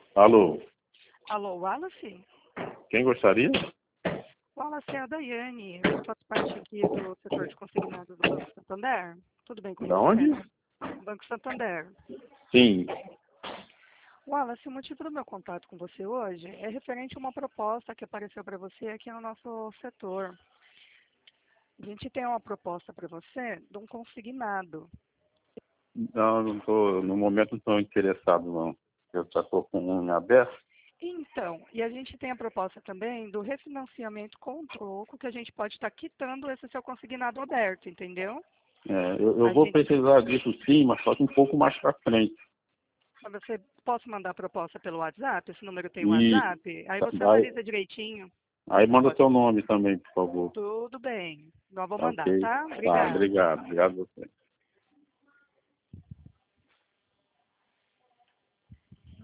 Alô, Alô, Wallace? quem gostaria? Wallace, é a Daiane. Eu faço parte aqui do setor de consignados do Banco Santander. Tudo bem com Da você? onde? Banco Santander. Sim. Wallace, o motivo do meu contato com você hoje é referente a uma proposta que apareceu para você aqui no nosso setor. A gente tem uma proposta para você de um consignado. Não, não tô, no momento não estou interessado, não. Eu já estou com um em aberto. Então, e a gente tem a proposta também do refinanciamento com troco, que a gente pode estar quitando esse seu consignado aberto, entendeu? Eu A vou gente, precisar disso sim, mas só que um pouco mais para frente. você posso mandar a proposta pelo WhatsApp? Esse número tem E WhatsApp? Aí você aí, analisa direitinho. aí manda Pode. seu nome também, por favor. Tudo bem. Nós vou Tá mandar, ok. tá? Tá, Obrigada. obrigado. Obrigado a você.